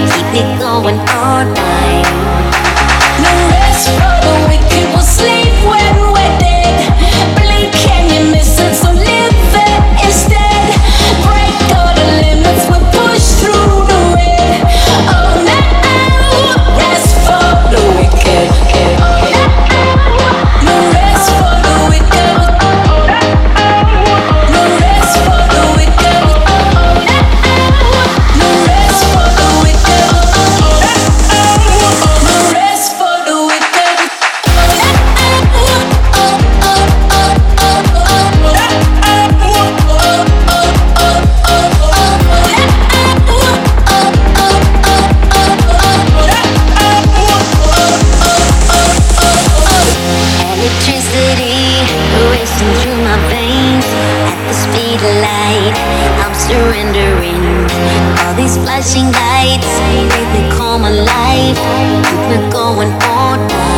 keep me going all night. No rest for the wicked, we'll sleep when we're dead. Blink, can you miss it? So live it instead. Break all the limits, we'll push through the red. Oh no, rest for the wicked. No rest for the wicked. No rest for the wicked. No rest for the wicked. No rest for the wicked. Electricity racing through my veins at the speed of light. I'm surrendering. All these flashing lights, they come alive. Keep me going all night.